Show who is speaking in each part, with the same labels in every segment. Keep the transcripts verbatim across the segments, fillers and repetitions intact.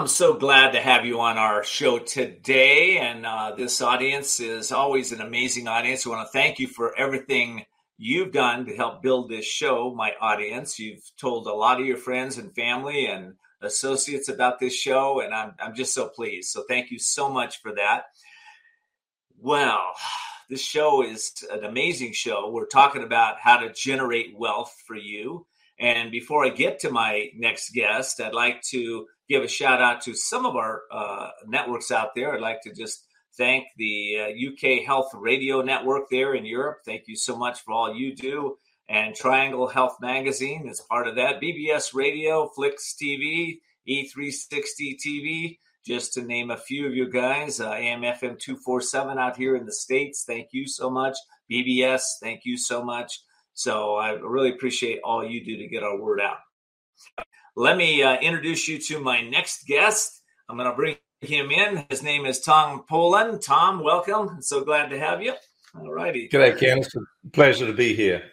Speaker 1: I'm so glad to have you on our show today. And uh, this audience is always an amazing audience. I want to thank you for everything you've done to help build this show, my audience. You've told a lot of your friends and family and associates about this show, and I'm, I'm just so pleased. So thank you so much for that. Well, this show is an amazing show. We're talking about how to generate wealth for you. And before I get to my next guest, I'd like to give a shout out to some of our uh, networks out there. I'd like to just thank the uh, U K Health Radio Network there in Europe. Thank you so much for all you do. And Triangle Health Magazine is part of that. B B S Radio, Flix T V, E three sixty T V, just to name a few of you guys. Uh, A M F M two forty-seven out here in the States. Thank you so much. B B S, thank you so much. So I really appreciate all you do to get our word out. Let me uh, introduce you to my next guest. I'm going to bring him in. His name is Tom Poland. Tom, welcome. I'm so glad to have you. All righty.
Speaker 2: G'day, Ken. It's a pleasure to be here.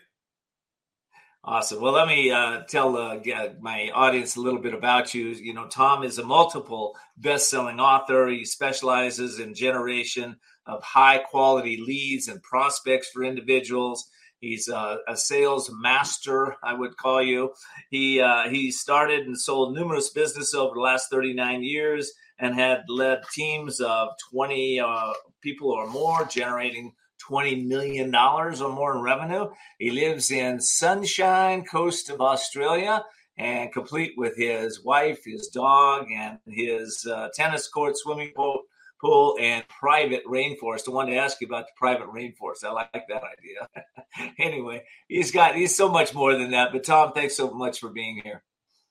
Speaker 1: Awesome. Well, let me uh, tell uh, my audience a little bit about you. You know, Tom is a multiple best-selling author. He specializes in generation of high-quality leads and prospects for individuals. He's a, a sales master, I would call you. He uh, he started and sold numerous businesses over the last thirty-nine years and had led teams of twenty uh, people or more, generating twenty million dollars or more in revenue. He lives in Sunshine Coast of Australia, and complete with his wife, his dog, and his uh, tennis court, swimming pool, pool, and private rainforest. I wanted to ask you about the private rainforest. I like that idea. Anyway, he's got he's so much more than that. But Tom, thanks so much for being here.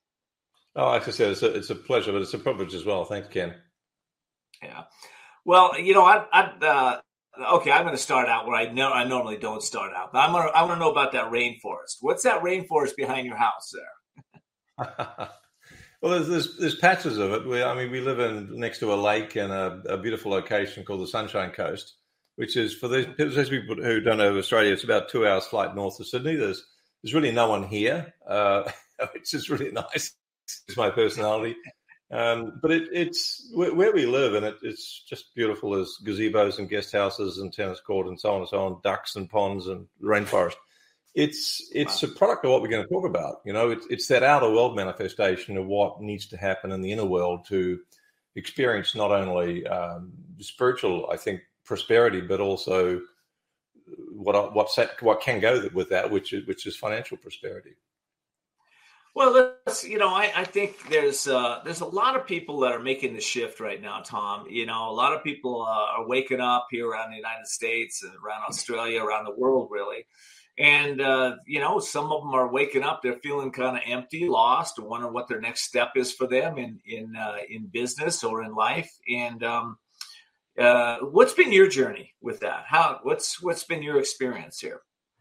Speaker 2: Oh, like I said, it's a, it's a pleasure, but it's a privilege as well. Thanks, Ken.
Speaker 1: Yeah. Well, you know, I, I uh, okay, I'm going to start out where I know I normally don't start out, but I'm gonna I want to know about that rainforest. What's that rainforest behind your house there?
Speaker 2: Well, there's, there's there's patches of it. We, I mean, we live in next to a lake and a, a beautiful location called the Sunshine Coast, which is for those, those people who don't know Australia. It's about two hours flight north of Sydney. There's there's really no one here, uh, which is really nice. It's my personality, um, but it, it's where we live, and it, it's just beautiful. There's gazebos and guest houses and tennis court and so on and so on, ducks and ponds and rainforest. It's it's wow. a product of what we're going to talk about. You know, it's it's that outer world manifestation of what needs to happen in the inner world to experience not only um, spiritual, I think, prosperity, but also what what's that, what can go with that, which is which is financial prosperity.
Speaker 1: Well, let's, you know, I, I think there's uh, there's a lot of people that are making the shift right now, Tom. You know, a lot of people uh, are waking up here around the United States and around Australia, around the world, really. And, uh, you know, some of them are waking up. They're feeling kind of empty, lost, or wondering what their next step is for them in in uh, in business or in life. And um, uh, what's been your journey with that? How what's what's been your experience here?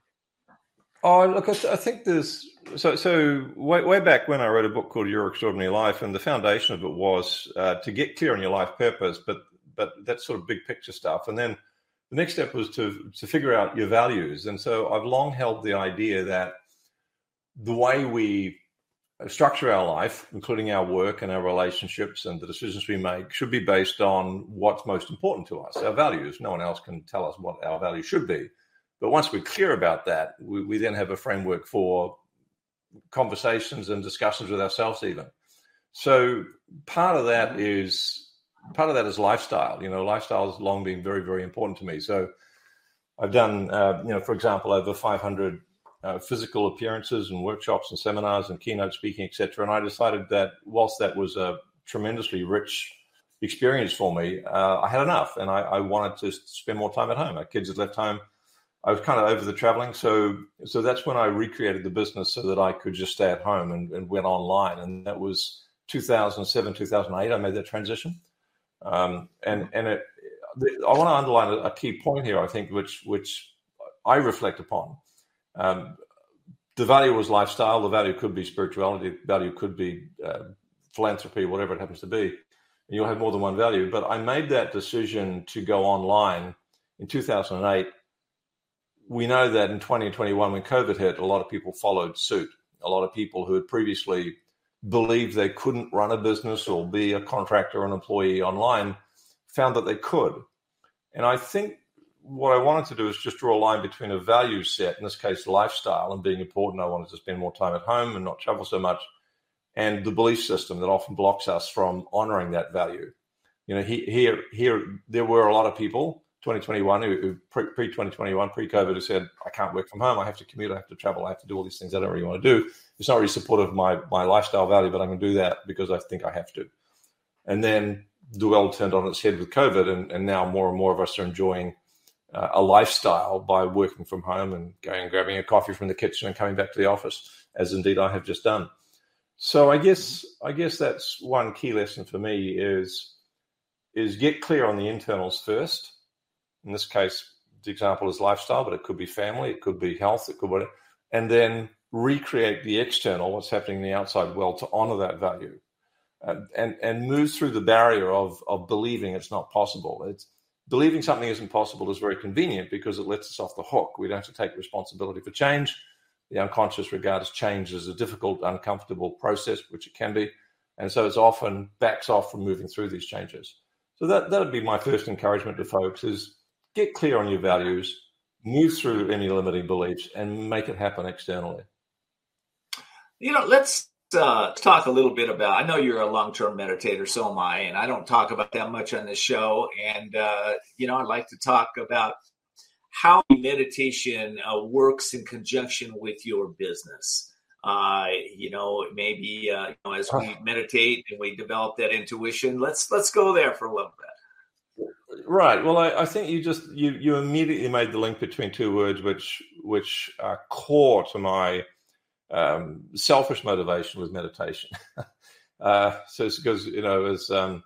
Speaker 2: Oh, look, I, th- I think there's so so way, way back when I wrote a book called Your Extraordinary Life, and the foundation of it was uh, to get clear on your life purpose, but but that sort of big picture stuff, and then the next step was to to figure out your values. And so I've long held the idea that the way we structure our life, including our work and our relationships and the decisions we make, should be based on what's most important to us, our values. No one else can tell us what our values should be. But once we're clear about that, we, we then have a framework for conversations and discussions with ourselves even. So part of that is part of that is lifestyle. You know, lifestyle has long been very, very important to me. So I've done, uh, you know, for example, over five hundred uh, physical appearances and workshops and seminars and keynote speaking, et cetera. And I decided that whilst that was a tremendously rich experience for me, uh, I had enough, and I, I wanted to spend more time at home. My kids had left home. I was kind of over the traveling. So so that's when I recreated the business so that I could just stay at home and, and went online. And that was two thousand seven, two thousand eight, I made that transition. Um, and and it, I want to underline a, a key point here, I think, which which I reflect upon. Um, the value was lifestyle. The value could be spirituality. The value could be uh, philanthropy, whatever it happens to be. And you'll have more than one value. But I made that decision to go online in two thousand eight. We know that in twenty twenty-one, when COVID hit, a lot of people followed suit. A lot of people who had previously believed they couldn't run a business or be a contractor or an employee online found that they could. And I think what I wanted to do is just draw a line between a value set, in this case, lifestyle, and being important. I wanted to spend more time at home and not travel so much, and the belief system that often blocks us from honoring that value. You know, he, here, here, there were a lot of people, twenty twenty-one, who, who pre-twenty twenty-one, pre-COVID, who said, I can't work from home. I have to commute. I have to travel. I have to do all these things I don't really want to do. It's not really supportive of my, my lifestyle value, but I'm going to do that because I think I have to. And then the world turned on its head with COVID, and, and now more and more of us are enjoying uh, a lifestyle by working from home and going and grabbing a coffee from the kitchen and coming back to the office, as indeed I have just done. So I guess I guess that's one key lesson for me is, is get clear on the internals first. In this case, the example is lifestyle, but it could be family, it could be health, it could be whatever. And then recreate the external, what's happening in the outside world, to honor that value. Uh, and, and move through the barrier of, of believing it's not possible. It's believing something isn't possible is very convenient because it lets us off the hook. We don't have to take responsibility for change. The unconscious regards change as a difficult, uncomfortable process, which it can be. And so it's often backs off from moving through these changes. So that that would be my first encouragement to folks is get clear on your values, move through any limiting beliefs, and make it happen externally.
Speaker 1: You know, let's uh, talk a little bit about, I know you're a long-term meditator, so am I, and I don't talk about that much on this show. And, uh, you know, I'd like to talk about how meditation uh, works in conjunction with your business. Uh, you know, maybe uh, you know, as we meditate and we develop that intuition, let's let's go there for a little bit.
Speaker 2: Right. Well, I, I think you just you you immediately made the link between two words, which which are core to my um, selfish motivation with meditation. uh, so it's because you know as um,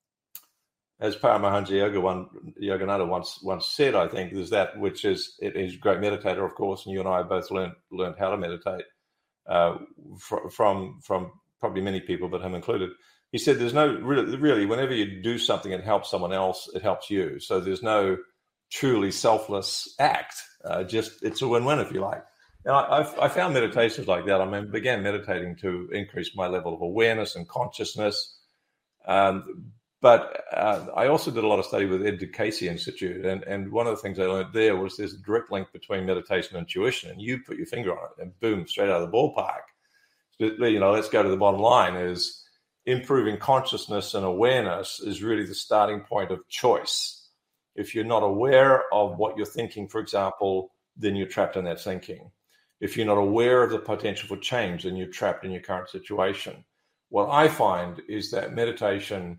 Speaker 2: as Paramahansa Yoga one, Yogananda once once said, I think, there's that which is, it is a great meditator, of course, and you and I both learned learned how to meditate uh, fr- from from probably many people, but him included. He said, "There's no really, really, whenever you do something that helps someone else, it helps you. So there's no truly selfless act. Uh, just it's a win-win, if you like." And I, I, I found meditations like that. I mean, began meditating to increase my level of awareness and consciousness. Um, But uh, I also did a lot of study with Ed Casey Institute, and, and one of the things I learned there was there's a direct link between meditation and intuition, and you put your finger on it, and boom, straight out of the ballpark. So, you know, let's go to the bottom line: is improving consciousness and awareness is really the starting point of choice. If you're not aware of what you're thinking, for example, then you're trapped in that thinking. If you're not aware of the potential for change, then you're trapped in your current situation. What I find is that meditation,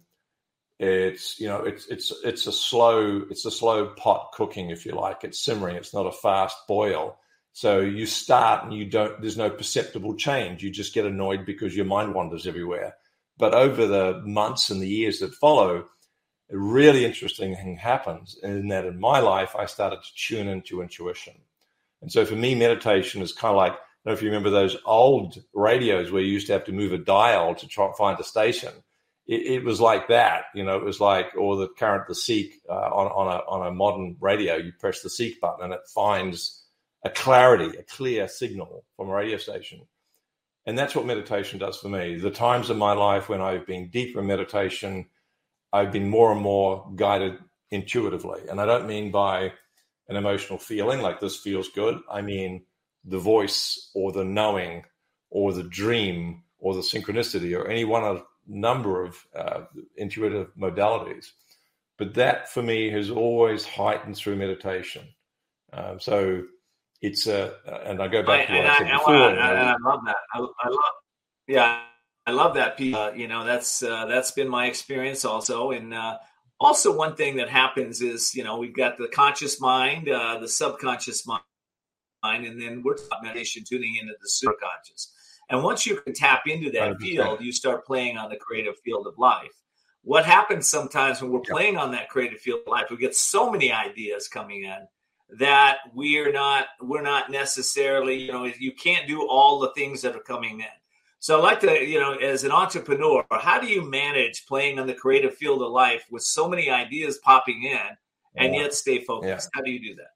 Speaker 2: It's, you know, it's, it's, it's a slow, it's a slow pot cooking, if you like. It's simmering. It's not a fast boil. So you start and you don't, there's no perceptible change. You just get annoyed because your mind wanders everywhere. But over the months and the years that follow, a really interesting thing happens in that in my life, I started to tune into intuition. And so for me, meditation is kind of like, I don't know if you remember those old radios where you used to have to move a dial to try and find a station. It, it was like that, you know, it was like, or the current, the seek uh, on, on a on a modern radio, you press the seek button and it finds a clarity, a clear signal from a radio station. And that's what meditation does for me. The times in my life when I've been deeper in meditation, I've been more and more guided intuitively. And I don't mean by an emotional feeling like this feels good. I mean the voice or the knowing or the dream or the synchronicity or any one of number of uh, intuitive modalities. But that for me has always heightened through meditation. Um, so it's a, uh, and I go back I, to what I, I said I, before. I,
Speaker 1: I, I, I love that. I, I love, yeah, I love that piece. Uh, you know, that's, uh, that's been my experience also. And uh, also one thing that happens is, you know, we've got the conscious mind, uh, the subconscious mind, and then we're talking meditation, tuning into the superconscious. And once you can tap into that one hundred percent field, you start playing on the creative field of life. What happens sometimes when we're yeah. playing on that creative field of life, we get so many ideas coming in that we're not we're not necessarily, you know, you can't do all the things that are coming in. So I'd like to, you know, as an entrepreneur, how do you manage playing on the creative field of life with so many ideas popping in and yeah. yet stay focused? Yeah. How do you do that?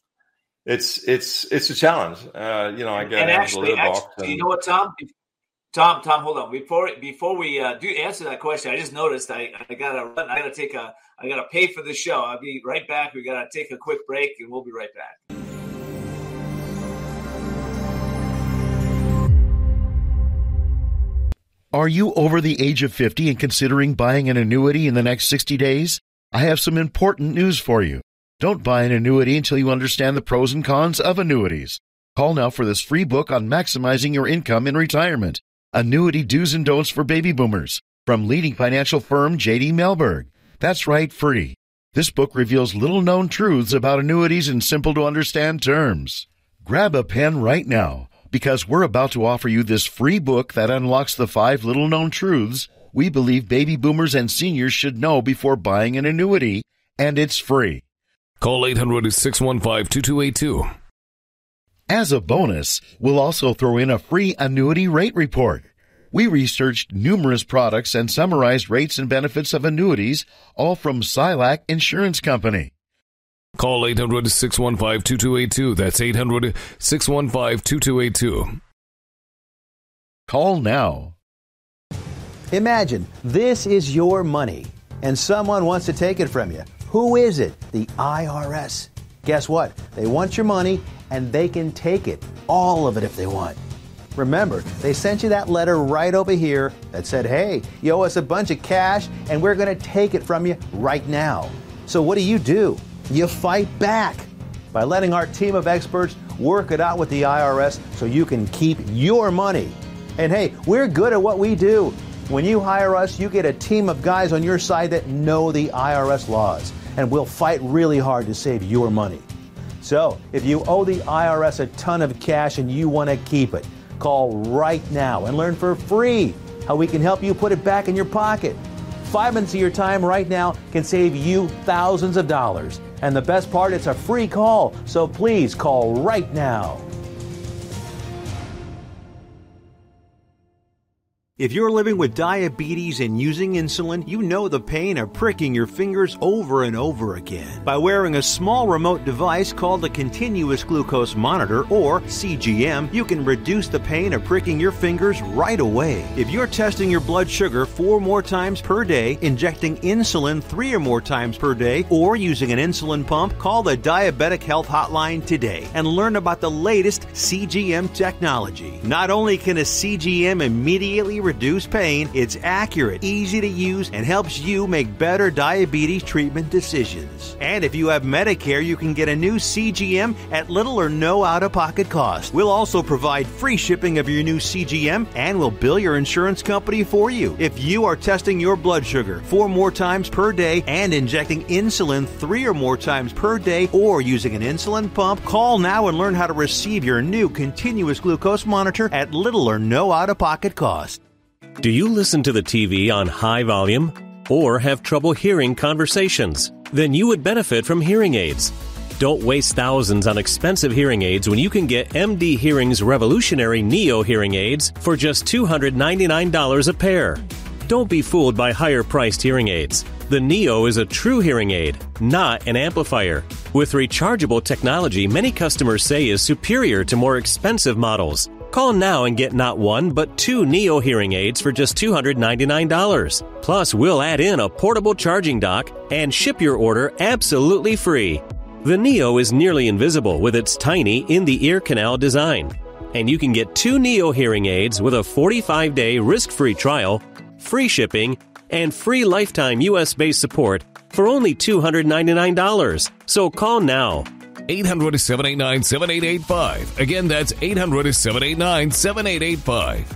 Speaker 2: It's it's it's a challenge. Uh, you know, I go
Speaker 1: and
Speaker 2: down
Speaker 1: actually,
Speaker 2: to the
Speaker 1: actually
Speaker 2: box.
Speaker 1: And, you know what, Tom? Tom, Tom, hold on. Before before we uh, do answer that question, I just noticed I, I gotta run. I gotta take a. I gotta pay for the show. I'll be right back. We gotta take a quick break, and we'll be right back.
Speaker 3: Are you over the age of fifty and considering buying an annuity in the next sixty days? I have some important news for you. Don't buy an annuity until you understand the pros and cons of annuities. Call now for this free book on maximizing your income in retirement. Annuity Do's and Don'ts for Baby Boomers from leading financial firm J D Mellberg. That's right, free. This book reveals little-known truths about annuities in simple-to-understand terms. Grab a pen right now, because we're about to offer you this free book that unlocks the five little-known truths we believe baby boomers and seniors should know before buying an annuity, and it's free.
Speaker 4: Call eight hundred, six one five, two two eight two.
Speaker 3: As a bonus, we'll also throw in a free annuity rate report. We researched numerous products and summarized rates and benefits of annuities, all from Silac Insurance Company.
Speaker 4: Call eight hundred, six one five, two two eight two. That's eight hundred, six one five, two two eight two.
Speaker 3: Call now.
Speaker 5: Imagine this is your money, and someone wants to take it from you. Who is it? The I R S. Guess what? They want your money, and they can take it. All of it if they want. Remember, they sent you that letter right over here that said, hey, you owe us a bunch of cash, and we're going to take it from you right now. So what do you do? You fight back by letting our team of experts work it out with the I R S so you can keep your money. And hey, we're good at what we do. When you hire us, you get a team of guys on your side that know the I R S laws, and we'll fight really hard to save your money. So, if you owe the I R S a ton of cash and you want to keep it, call right now and learn for free how we can help you put it back in your pocket. Five minutes of your time right now can save you thousands of dollars. And the best part, it's a free call, so please call right now. If you're living with diabetes and using insulin, you know the pain of pricking your fingers over and over again. By wearing a small remote device called a continuous glucose monitor, or C G M, you can reduce the pain of pricking your fingers right away. If you're testing your blood sugar four more times per day, injecting insulin three or more times per day, or using an insulin pump, call the Diabetic Health Hotline today and learn about the latest C G M technology. Not only can a C G M immediately reduce pain, it's accurate, easy to use, and helps you make better diabetes treatment decisions. And if you have Medicare, you can get a new C G M at little or no out-of-pocket cost. We'll also provide free shipping of your new C G M, and we'll bill your insurance company for you. If you are testing your blood sugar four more times per day and injecting insulin three or more times per day, or using an insulin pump, call now and learn how to receive your new continuous glucose monitor at little or no out-of-pocket cost.
Speaker 6: Do you listen to the T V on high volume or have trouble hearing conversations? Then you would benefit from hearing aids. Don't waste thousands on expensive hearing aids when you can get M D Hearing's revolutionary Neo hearing aids for just two hundred ninety-nine dollars a pair. Don't be fooled by higher-priced hearing aids. The Neo is a true hearing aid, not an amplifier. With rechargeable technology many customers say is superior to more expensive models. Call now and get not one, but two Neo hearing aids for just two hundred ninety-nine dollars. Plus, we'll add in a portable charging dock and ship your order absolutely free. The Neo is nearly invisible with its tiny in-the-ear canal design. And you can get two Neo hearing aids with a forty-five day risk-free trial, free shipping, and free lifetime U S-based support for only two hundred ninety-nine dollars. So call now.
Speaker 4: eight hundred, seven eight nine, seven eight eight five. Again, that's eight hundred, seven eight nine, seven eight eight five.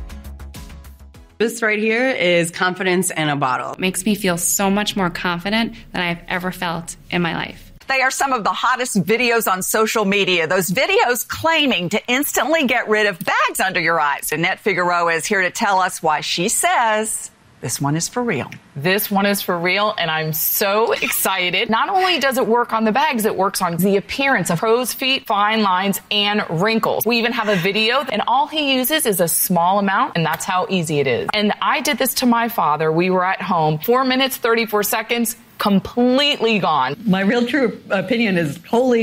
Speaker 7: This right here is confidence in a bottle.
Speaker 8: It makes me feel so much more confident than I've ever felt in my life.
Speaker 9: They are some of the hottest videos on social media. Those videos claiming to instantly get rid of bags under your eyes. Annette Figueroa is here to tell us why she says this one is for real.
Speaker 10: This one is for real, and I'm so excited. Not only does it work on the bags, it works on the appearance of crow's feet, fine lines, and wrinkles. We even have a video, and all he uses is a small amount, and that's how easy it is. And I did this to my father. We were at home. Four minutes, thirty-four seconds, completely gone.
Speaker 11: My real true opinion is holy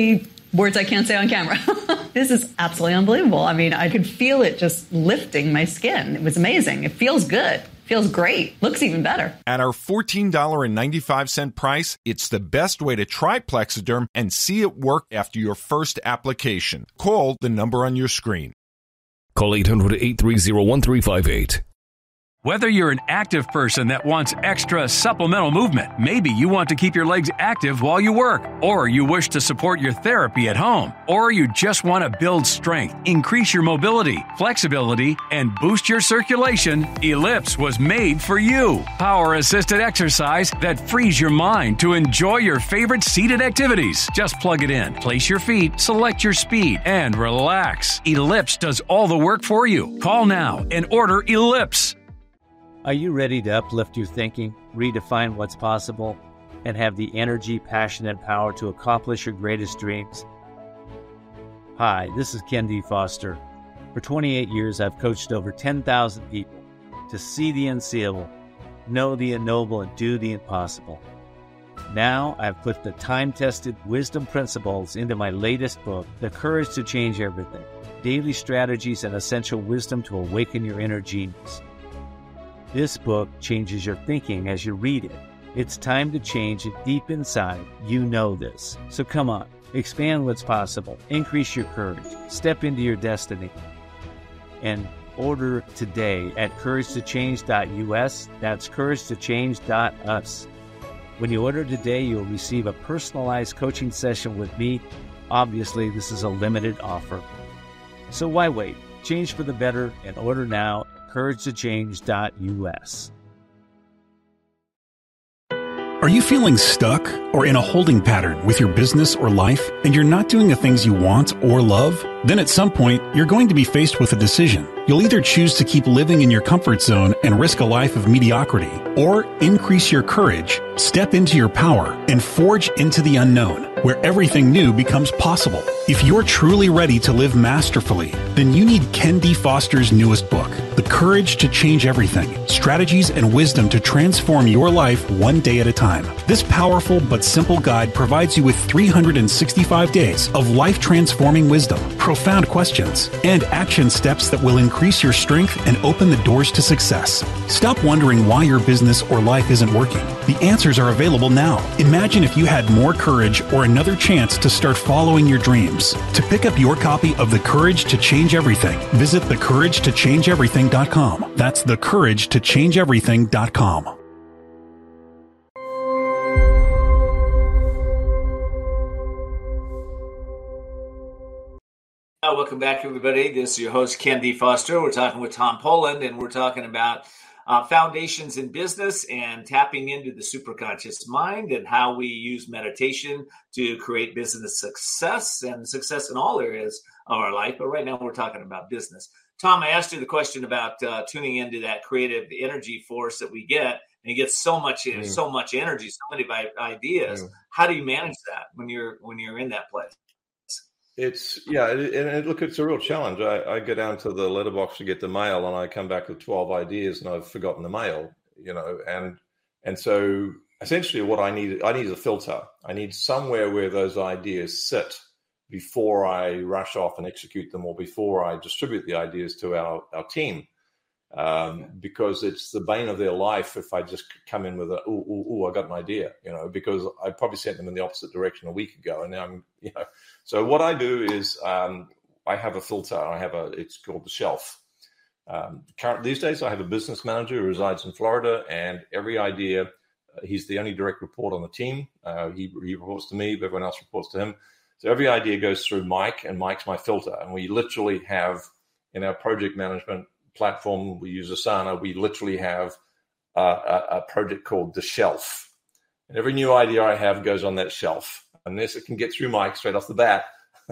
Speaker 9: words I can't say on camera. This is absolutely unbelievable. I mean, I could feel it just lifting my skin. It was amazing. It feels good. Feels great. Looks even better.
Speaker 11: At our fourteen dollars and ninety-five cents price, it's the best way to try Plexiderm and see it work after your first application. Call the number on your screen.
Speaker 4: Call eight hundred, eight three zero, one three five eight.
Speaker 12: Whether you're an active person that wants extra supplemental movement, maybe you want to keep your legs active while you work, or you wish to support your therapy at home, or you just want to build strength, increase your mobility, flexibility, and boost your circulation, Ellipse was made for you. Power-assisted exercise that frees your mind to enjoy your favorite seated activities. Just plug it in, place your feet, select your speed, and relax. Ellipse does all the work for you. Call now and order Ellipse.
Speaker 13: Are you ready to uplift your thinking, redefine what's possible, and have the energy, passion, and power to accomplish your greatest dreams? Hi, this is Ken D. Foster. For twenty-eight years, I've coached over ten thousand people to see the unseeable, know the unknowable, and do the impossible. Now, I've put the time-tested wisdom principles into my latest book, The Courage to Change Everything, Daily Strategies and Essential Wisdom to Awaken Your Inner Genius. This book changes your thinking as you read it. It's time to change it deep inside. You know this. So come on, expand what's possible, increase your courage, step into your destiny, and order today at courage to change dot U S. That's courage to change dot U S. When you order today, you'll receive a personalized coaching session with me. Obviously, this is a limited offer. So why wait? Change for the better and order now. courage to change dot U S.
Speaker 14: Are you feeling stuck or in a holding pattern with your business or life and you're not doing the things you want or love? Then at some point, you're going to be faced with a decision. You'll either choose to keep living in your comfort zone and risk a life of mediocrity, or increase your courage, step into your power, and forge into the unknown, where everything new becomes possible. If you're truly ready to live masterfully, then you need Ken D. Foster's newest book, The Courage to Change Everything, Strategies and Wisdom to Transform Your Life One Day at a Time. This powerful but simple guide provides you with three hundred sixty-five days of life-transforming wisdom, profound questions, and action steps that will increase your strength and open the doors to success. Stop wondering why your business or life isn't working. The answers are available now. Imagine if you had more courage or another chance to start following your dreams. To pick up your copy of The Courage to Change Everything, visit the courage to change everything dot com. That's the courage to change everything dot com.
Speaker 1: Welcome back, everybody. This is your host, Ken D. Foster. We're talking with Tom Poland, and we're talking about uh, foundations in business and tapping into the superconscious mind and how we use meditation to create business success and success in all areas of our life. But right now, we're talking about business. Tom, I asked you the question about uh, tuning into that creative energy force that we get, and you get so much, mm. so much energy, so many ideas. Mm. How do you manage that when you're when you're in that place?
Speaker 2: It's, yeah, and it, look, it's a real challenge. I, I go down to the letterbox to get the mail, and I come back with twelve ideas, and I've forgotten the mail, you know, and and so essentially what I need, I need a filter. I need somewhere where those ideas sit before I rush off and execute them, or before I distribute the ideas to our, our team, um, because it's the bane of their life if I just come in with a, ooh, ooh, ooh, I got an idea, you know, because I probably sent them in the opposite direction a week ago, and now I'm, you know. So what I do is um, I have a filter. I have a, it's called the shelf. Um, current, these days, I have a business manager who resides in Florida, and every idea, uh, he's the only direct report on the team. Uh, he, he reports to me, but everyone else reports to him. So every idea goes through Mike, and Mike's my filter. And we literally have, in our project management platform, we use Asana, we literally have uh, a, a project called the shelf. And every new idea I have goes on that shelf. Unless it can get through Mike straight off the bat.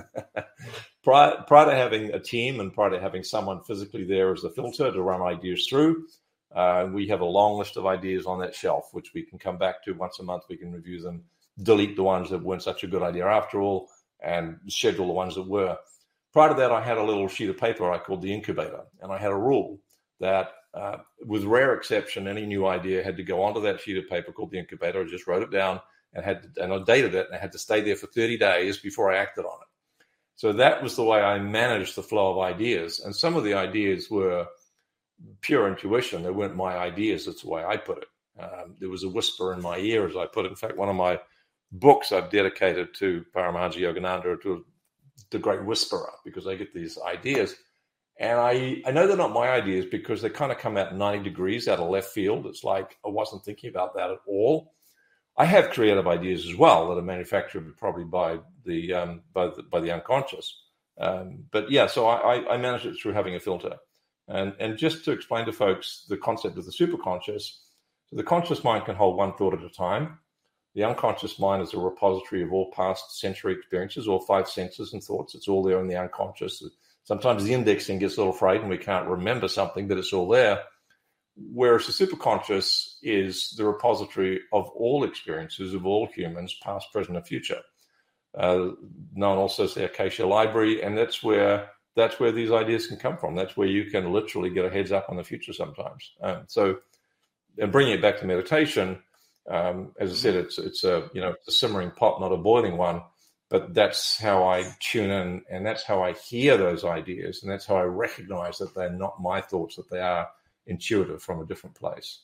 Speaker 2: prior, prior to having a team and prior to having someone physically there as a filter to run ideas through, uh, we have a long list of ideas on that shelf, which we can come back to once a month. We can review them, delete the ones that weren't such a good idea after all, and schedule the ones that were. Prior to that, I had a little sheet of paper I called the incubator, and I had a rule that, uh, with rare exception, any new idea had to go onto that sheet of paper called the incubator. I just wrote it down and had and I dated it and I had to stay there for thirty days before I acted on it. So that was the way I managed the flow of ideas. And some of the ideas were pure intuition. They weren't my ideas. That's the way I put it. Um, there was a whisper in my ear, as I put it. In fact, one of my books I've dedicated to Paramahansa Yogananda, to the great whisperer, because I get these ideas. And I, I know they're not my ideas because they kind of come out ninety degrees out of left field. It's like I wasn't thinking about that at all. I have creative ideas as well that are manufactured probably by the um, by the, by the unconscious. Um, but yeah, so I, I manage it through having a filter. And and just to explain to folks the concept of the superconscious, so the conscious mind can hold one thought at a time. The unconscious mind is a repository of all past sensory experiences, all five senses and thoughts. It's all there in the unconscious. Sometimes the indexing gets a little frayed and we can't remember something, but it's all there. Whereas the superconscious is the repository of all experiences of all humans, past, present, and future. Uh, known also as the Acacia Library, and that's where that's where these ideas can come from. That's where you can literally get a heads up on the future sometimes. Um, so, and bringing it back to meditation, um, as I said, it's it's a you know it's a simmering pot, not a boiling one. But that's how I tune in, and that's how I hear those ideas, and that's how I recognize that they're not my thoughts, that they are intuitive from a different place.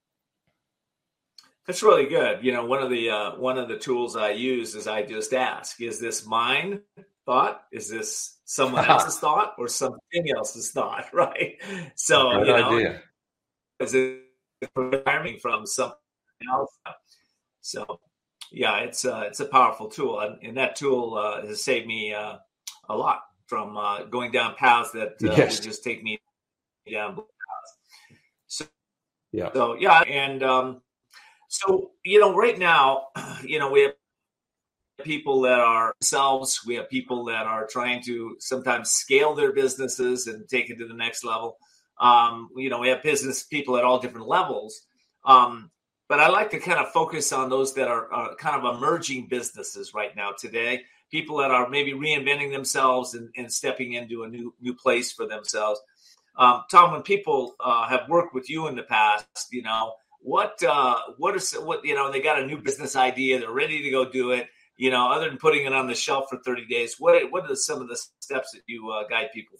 Speaker 1: That's really good. You know, one of the uh, one of the tools I use is I just ask: is this mine thought? Is this someone else's thought, or something else's thought? Right. So
Speaker 2: Good
Speaker 1: you know,
Speaker 2: idea.
Speaker 1: is it programming from something else? So yeah, it's uh, it's a powerful tool, and, and that tool uh, has saved me uh, a lot from uh, going down paths that uh,
Speaker 2: Yes.
Speaker 1: would just take me down paths. So
Speaker 2: Yeah.
Speaker 1: So yeah, and um, so you know, right now, you know, we have people that are themselves. We have people that are trying to sometimes scale their businesses and take it to the next level. Um, you know, we have business people at all different levels. Um, but I like to kind of focus on those that are, are kind of emerging businesses right now today. People that are maybe reinventing themselves and, and stepping into a new new place for themselves. Um, Tom, when people uh, have worked with you in the past, you know, what uh, what is what you know, they got a new business idea, they're ready to go do it. You know, other than putting it on the shelf for thirty days, what what are some of the steps that you uh, guide people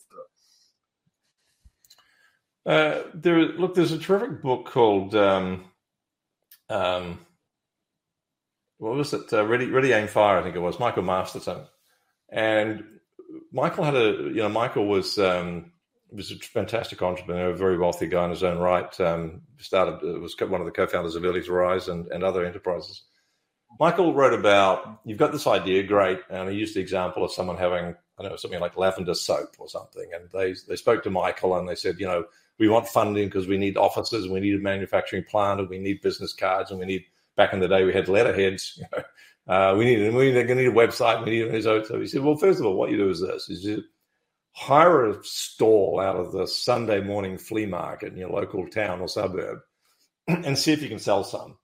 Speaker 1: through?
Speaker 2: Uh, there, look, there's a terrific book called um, um, what was it? Uh, Ready, Ready, Aim, Fire. I think it was Michael Masterson, and Michael had a you know Michael was. Um, was a fantastic entrepreneur, a very wealthy guy in his own right. Um, started uh, was one of the co-founders of Early to Rise and, and other enterprises. Michael wrote about, you've got this idea, great, and he used the example of someone having, I don't know, something like lavender soap or something, and they they spoke to Michael and they said, you know, we want funding because we need offices and we need a manufacturing plant and we need business cards and we need, back in the day we had letterheads, you know, uh, we need we need, we need a website, we need so so he said, well, first of all, what you do is this, is you hire a stall out of the Sunday morning flea market in your local town or suburb and see if you can sell some.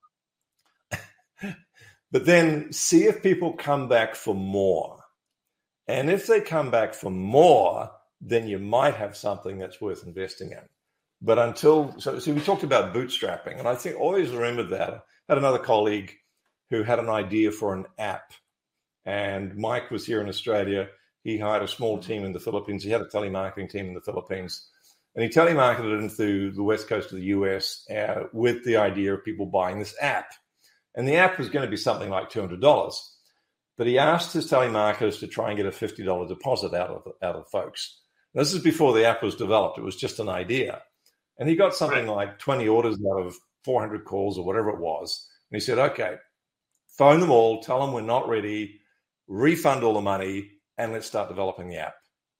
Speaker 2: But then see if people come back for more. And if they come back for more, then you might have something that's worth investing in. But until, so, so we talked about bootstrapping, and I think always remember that. I had another colleague who had an idea for an app, and Mike was here in Australia. He hired a small team in the Philippines. He had a telemarketing team in the Philippines, and he telemarketed into the west coast of the U S uh, with the idea of people buying this app. And the app was going to be something like two hundred dollars. But he asked his telemarketers to try and get a fifty dollars deposit out of out of folks. And this is before the app was developed. It was just an idea. And he got something right. like twenty orders out of four hundred calls or whatever it was. And he said, okay, phone them all, tell them we're not ready, refund all the money, and let's start developing the app.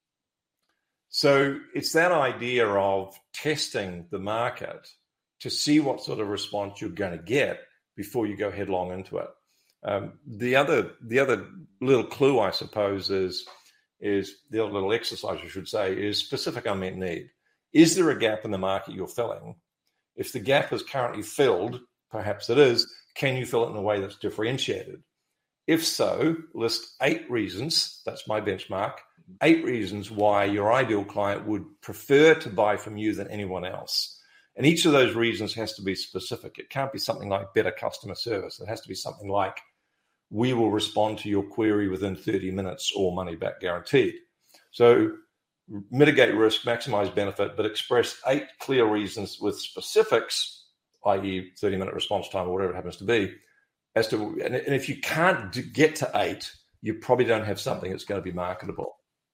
Speaker 2: So it's that idea of testing the market to see what sort of response you're going to get before you go headlong into it. Um, the other the other little clue, I suppose, is, is the other little exercise, I should say, is specific unmet need. Is there a gap in the market you're filling? If the gap is currently filled, perhaps it is, can you fill it in a way that's differentiated? If so, list eight reasons, that's my benchmark, eight reasons why your ideal client would prefer to buy from you than anyone else. And each of those reasons has to be specific. It can't be something like better customer service. It has to be something like we will respond to your query within thirty minutes or money back guaranteed. So mitigate risk, maximize benefit, but express eight clear reasons with specifics, that is thirty minute response time or whatever it happens to be, as to, and if you can't get to eight, you probably don't have something that's going to be marketable.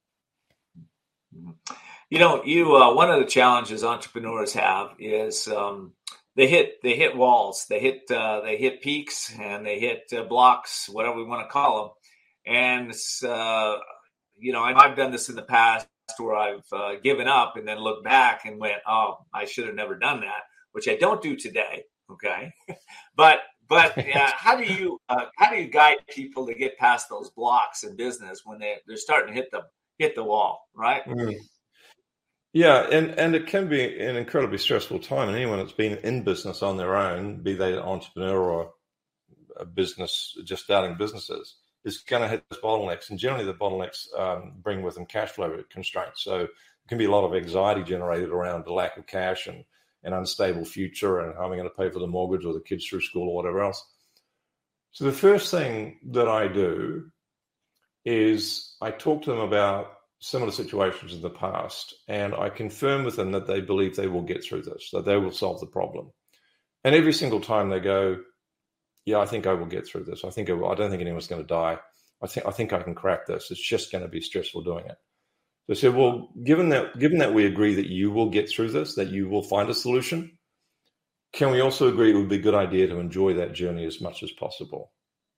Speaker 1: You know, you uh, one of the challenges entrepreneurs have is um, they hit they hit walls, they hit uh, they hit peaks, and they hit uh, blocks, whatever we want to call them. And it's, uh, you know, I've done this in the past where I've uh, given up and then looked back and went, "Oh, I should have never done that," which I don't do today. Okay, but but uh, how do you uh, how do you guide people to get past those blocks in business when they they're starting to hit the hit the wall, right?
Speaker 2: Mm. Yeah, and, and it can be an incredibly stressful time. And anyone that's been in business on their own, be they an entrepreneur or a business, just starting businesses, is going to hit those bottlenecks. And generally the bottlenecks um, bring with them cash flow constraints. So it can be a lot of anxiety generated around the lack of cash and an unstable future and how am I going to pay for the mortgage or the kids through school or whatever else. So the first thing that I do is I talk to them about similar situations in the past, and I confirm with them that they believe they will get through this, that they will solve the problem. And every single time they go, yeah, I think I will get through this. I think I will. I don't think anyone's going to die. I think I think I can crack this. It's just going to be stressful doing it. So I said, well, given that given that we agree that you will get through this, that you will find a solution, can we also agree it would be a good idea to enjoy that journey as much as possible?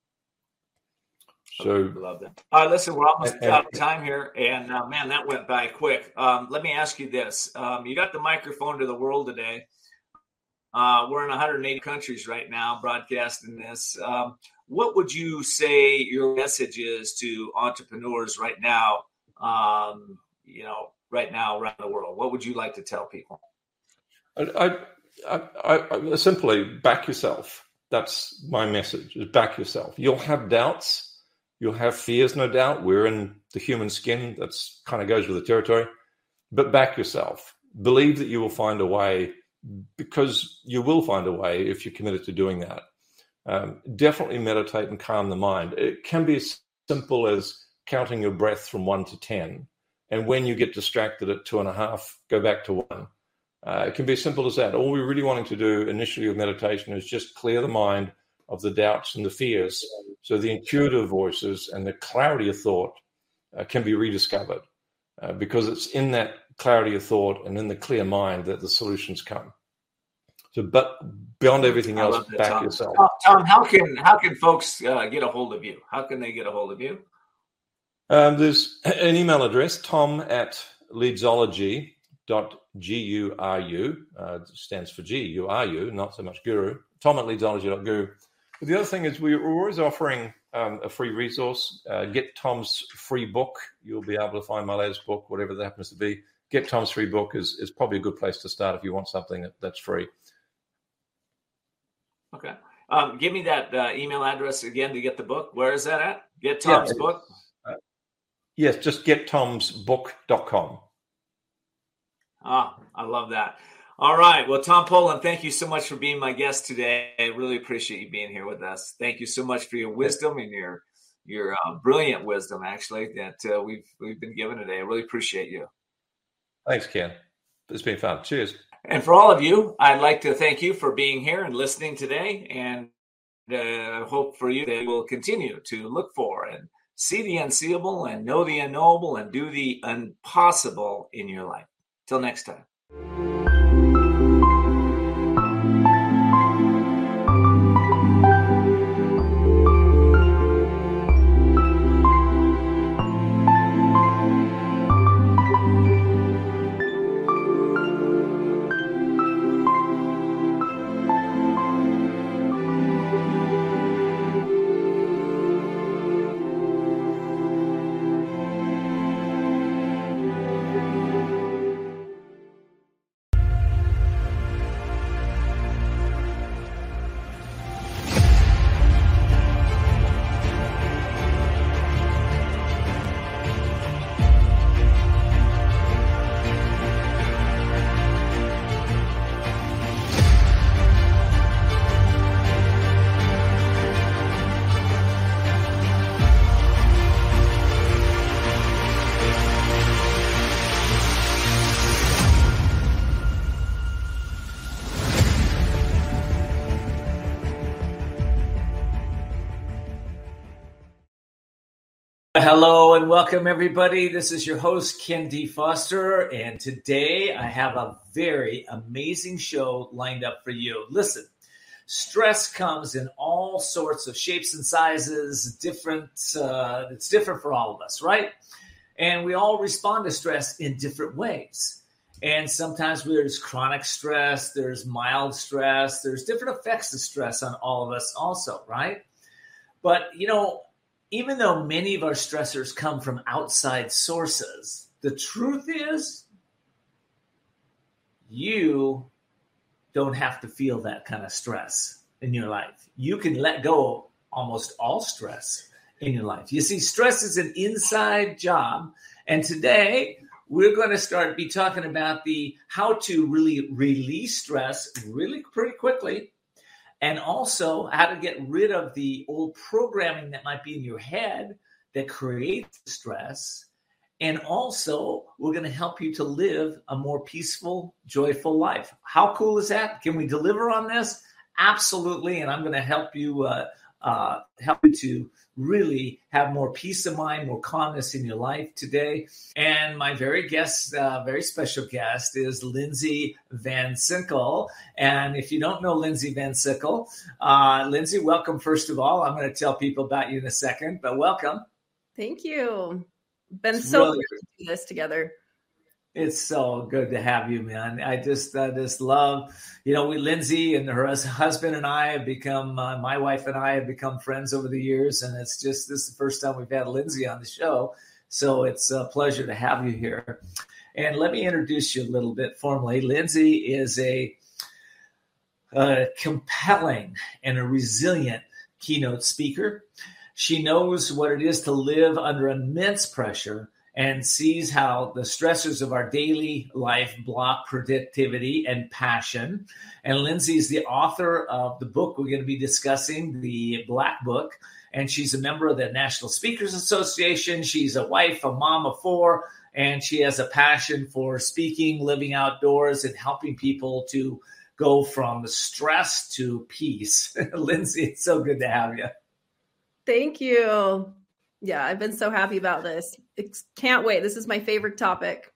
Speaker 2: So,
Speaker 1: I love that. All right, listen, we're almost and, out of time here, and uh, man, that went by quick. Um, let me ask you this: um, you got the microphone to the world today. Uh, we're in one hundred eighty countries right now, broadcasting this. Um, what would you say your message is to entrepreneurs right now? Um, you know, right now around the world, what would you like to tell people?
Speaker 2: I, I, I, I simply back yourself. That's my message: is back yourself. You'll have doubts. You'll have fears, no doubt. We're in the human skin. That's kind of goes with the territory. But back yourself. Believe that you will find a way, because you will find a way if you're committed to doing that. Um, definitely meditate and calm the mind. It can be as simple as counting your breath from one to ten. And when you get distracted at two and a half, go back to one. Uh, it can be as simple as that. All we're really wanting to do initially with meditation is just clear the mind of the doubts and the fears, so the intuitive voices and the clarity of thought uh, can be rediscovered, uh, because it's in that clarity of thought and in the clear mind that the solutions come. So, but beyond everything else, that, back
Speaker 1: Tom.
Speaker 2: yourself.
Speaker 1: Tom, how can how can folks uh, get a hold of you? How can they get a hold of you?
Speaker 2: Um, there's an email address, tom at leadsology dot guru, uh, stands for G, U R U, not so much guru, tom at leadsology dot guru. But the other thing is we're always offering um, a free resource. Uh, Get Tom's free book. You'll be able to find my latest book, whatever that happens to be. Get Tom's free book is, is probably a good place to start if you want something that, that's free.
Speaker 1: Okay. Um, give me that uh, email address again to get the book. Where is that at? Get Tom's
Speaker 2: yeah,
Speaker 1: book?
Speaker 2: Uh, yes, just get toms book dot com.
Speaker 1: Ah, I love that. All right. Well, Tom Poland, thank you so much for being my guest today. I really appreciate you being here with us. Thank you so much for your wisdom and your your uh, brilliant wisdom, actually, that uh, we've we've been given today. I really appreciate you.
Speaker 2: Thanks, Ken. It's been fun. Cheers.
Speaker 1: And for all of you, I'd like to thank you for being here and listening today. And I uh, hope for you that you will continue to look for and see the unseeable and know the unknowable and do the impossible in your life. Till next time. hello and welcome, everybody. This is your host, Ken D. Foster, and today I have a very amazing show lined up for you. Listen, stress comes in all sorts of shapes and sizes, different. Uh, it's different for all of us, right? And we all respond to stress in different ways. And sometimes there's chronic stress, there's mild stress, there's different effects of stress on all of us also, right? But, you know, even though many of our stressors come from outside sources, the truth is you don't have to feel that kind of stress in your life. You can let go of almost all stress in your life. You see, stress is an inside job. And today we're going to start be talking about the how to really release stress really pretty quickly, and also how to get rid of the old programming that might be in your head that creates stress. And also, we're going to help you to live a more peaceful, joyful life. How cool is that? Can we deliver on this? Absolutely. And I'm going to help you uh, uh, help you to really have more peace of mind, more calmness in your life today. And my very guest, uh, very special guest is Lindsay Van Sickle. And if you don't know Lindsay Van Sickle, uh, Lindsay, welcome, first of all. I'm going to tell people about you in a second, but welcome.
Speaker 15: Thank you. Been
Speaker 1: It's
Speaker 15: so
Speaker 1: really-
Speaker 15: good to do this together.
Speaker 1: It's so good to have you, man. I just, I just love, you know, we, Lindsay and her hus- husband and I have become, uh, my wife and I have become friends over the years. And it's just, this is the first time we've had Lindsay on the show. So it's a pleasure to have you here. And let me introduce you a little bit formally. Lindsay is a, a compelling and a resilient keynote speaker. She knows what it is to live under immense pressure and sees how the stressors of our daily life block productivity and passion. And Lindsay is the author of the book we're going to be discussing, the Black Book, and she's a member of the National Speakers Association. She's a wife, a mom of four, and she has a passion for speaking, living outdoors, and helping people to go from stress to peace. Lindsay, it's so good to have you.
Speaker 15: Thank you. Yeah, I've been so happy about this. It's, can't wait. This is my favorite topic.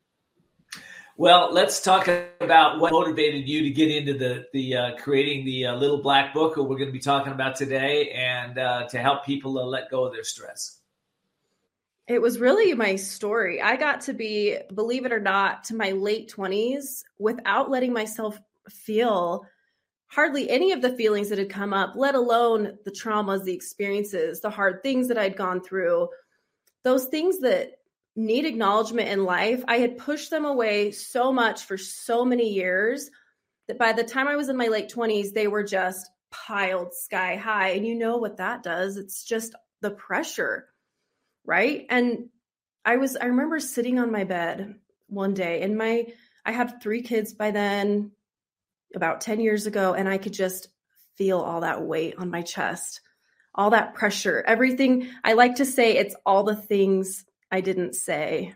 Speaker 1: Well, let's talk about what motivated you to get into the the uh, creating the uh, Little Black Book, that we're going to be talking about today, and uh, to help people to let go of their stress.
Speaker 15: It was really my story. I got to be, believe it or not, to my late twenties without letting myself feel hardly any of the feelings that had come up, let alone the traumas, the experiences, the hard things that I'd gone through, those things that need acknowledgement in life. I had pushed them away so much for so many years that by the time I was in my late twenties, they were just piled sky high. And you know what that does? It's just the pressure, right? And I was, I remember sitting on my bed one day, and my, I had three kids by then, about ten years ago, and I could just feel all that weight on my chest, all that pressure, everything. I like to say it's all the things I didn't say.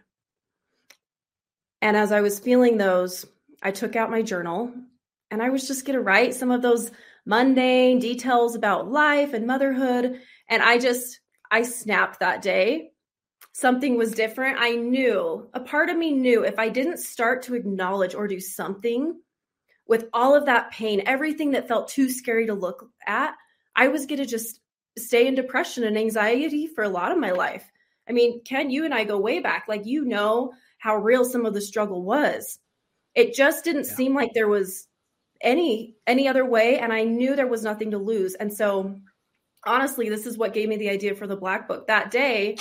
Speaker 15: And as I was feeling those, I took out my journal and I was just going to write some of those mundane details about life and motherhood. And I just, I snapped that day. Something was different. I knew, a part of me knew if I didn't start to acknowledge or do something with all of that pain, everything that felt too scary to look at, I was going to just stay in depression and anxiety for a lot of my life. I mean, Ken, you and I go way back. Like, you know how real some of the struggle was. It just didn't yeah. seem like there was any, any other way. And I knew there was nothing to lose. And so honestly, this is what gave me the idea for the Black Book. That day,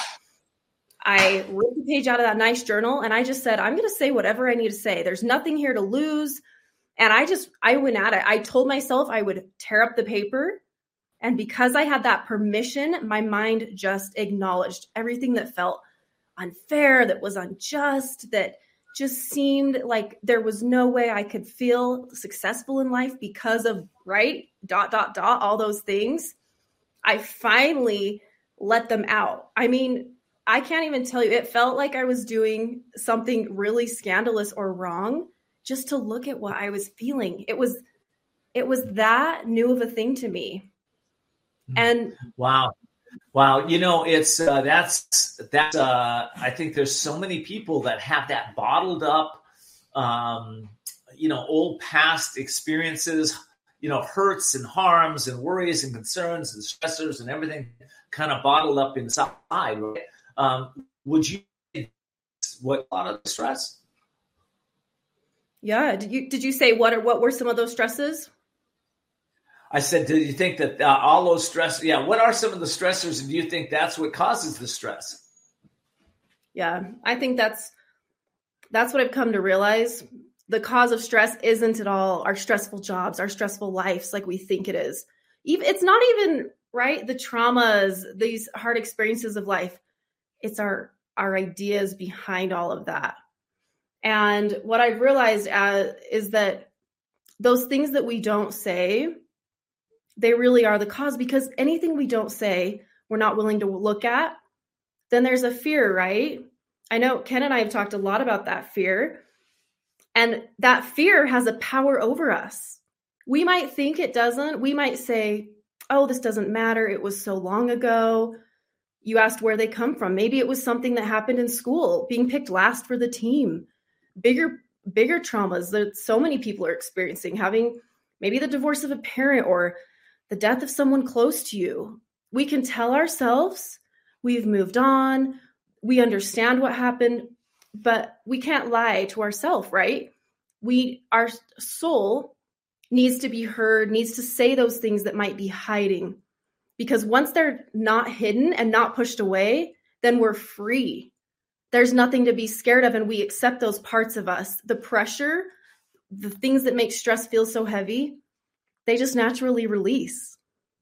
Speaker 15: I ripped the page out of that nice journal and I just said, I'm going to say whatever I need to say. There's nothing here to lose. And I just, I went at it. I told myself I would tear up the paper. And because I had that permission, my mind just acknowledged everything that felt unfair, that was unjust, that just seemed like there was no way I could feel successful in life because of, right, dot, dot, dot, all those things. I finally let them out. I mean, I can't even tell you, it felt like I was doing something really scandalous or wrong just to look at what I was feeling. It was, it was that new of a thing to me. And
Speaker 1: wow. Wow, you know, it's uh, that's that's. Uh, I think there's so many people that have that bottled up, um, you know, old past experiences, you know, hurts and harms and worries and concerns and stressors and everything kind of bottled up inside. Right? Um, would you what a lot of the stress?
Speaker 15: Yeah. Did you did you say what are what were some of those stresses?
Speaker 1: I said, do you think that uh, all those stress? Yeah. What are some of the stressors, and do you think that's what causes the stress?
Speaker 15: Yeah, I think that's that's what I've come to realize. The cause of stress isn't at all our stressful jobs, our stressful lives like we think it is. Even it's not even right. The traumas, these hard experiences of life. It's our our ideas behind all of that. And what I've realized uh, is that those things that we don't say, they really are the cause, because anything we don't say, we're not willing to look at, then there's a fear, right? I know Ken and I have talked a lot about that fear, and that fear has a power over us. We might think it doesn't. We might say, oh, this doesn't matter. It was so long ago. You asked where they come from. Maybe it was something that happened in school, being picked last for the team, bigger, bigger traumas that so many people are experiencing, having maybe the divorce of a parent or the death of someone close to you. We can tell ourselves we've moved on, we understand what happened, but we can't lie to ourselves, right? We, our soul needs to be heard, needs to say those things that might be hiding, because once they're not hidden and not pushed away, then we're free. There's nothing to be scared of, and we accept those parts of us. The pressure, the things that make stress feel so heavy, they just naturally release.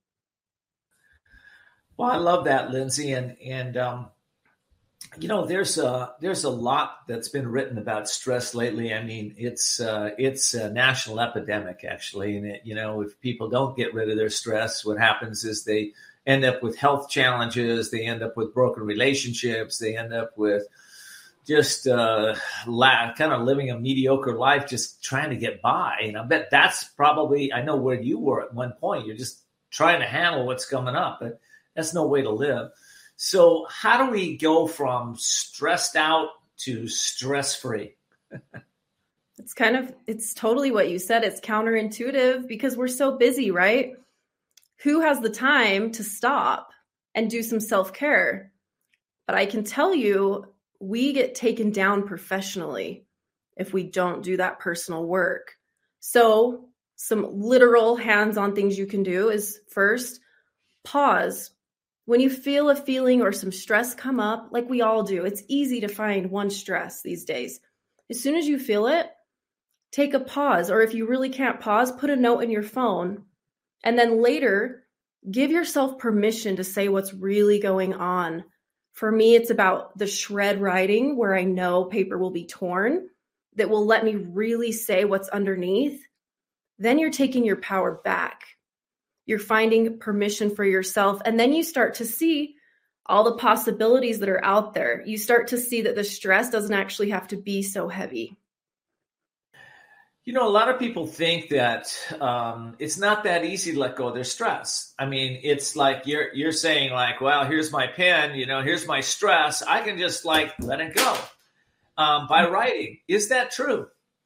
Speaker 1: Well, I love that, Lindsay. And, and, um, you know, there's a, there's a lot that's been written about stress lately. I mean, it's, uh, it's a national epidemic, actually. And it, you know, if people don't get rid of their stress, what happens is they end up with health challenges. They end up with broken relationships. They end up with just uh, la- kind of living a mediocre life, just trying to get by. And I bet that's probably, I know where you were at one point. You're just trying to handle what's coming up, but that's no way to live. So how do we go from stressed out to stress-free?
Speaker 15: It's kind of, it's totally what you said. It's counterintuitive because we're so busy, right? Who has the time to stop and do some self-care? But I can tell you, we get taken down professionally if we don't do that personal work. So some literal hands-on things you can do is first, pause. When you feel a feeling or some stress come up, like we all do, it's easy to find one stress these days. As soon as you feel it, take a pause. Or if you really can't pause, put a note in your phone. And then later, give yourself permission to say what's really going on. For me, it's about the shred writing where I know paper will be torn that will let me really say what's underneath. Then you're taking your power back. You're finding permission for yourself. And then you start to see all the possibilities that are out there. You start to see that the stress doesn't actually have to be so heavy.
Speaker 1: You know, a lot of people think that um, it's not that easy to let go of their stress. I mean, it's like you're you're saying like, well, here's my pen, you know, here's my stress. I can just like let it go um, by writing. Is that true?